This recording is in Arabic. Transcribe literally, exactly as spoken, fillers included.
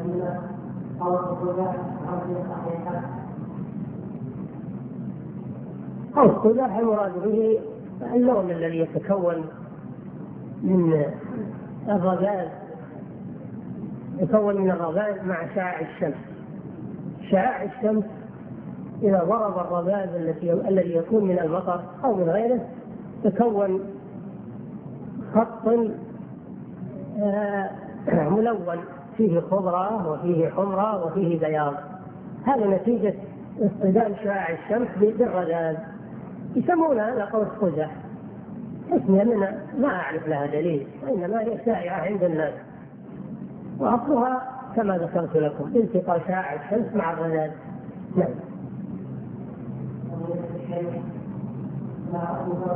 أو القزح المراد به اللون الذي يتكون من الرذاذ، يتكون من الرذاذ مع شعاع الشمس. شعاع الشمس إذا ضرب الرذاذ الذي يكون من المطر أو من غيره تكون خط ملون فيه خضرة وفيه حمرة وفيه بياض. هذا نتيجة اصطدام شعاع الشمس بالرذاذ، يسمون هذا قوس قزح. اسمها من ما أعرف لها دليل، وإنما هي شائعة عند الناس، وأصلها كما ذكرت لكم التقاء شعاع الشمس مع الرذاذ. نعم.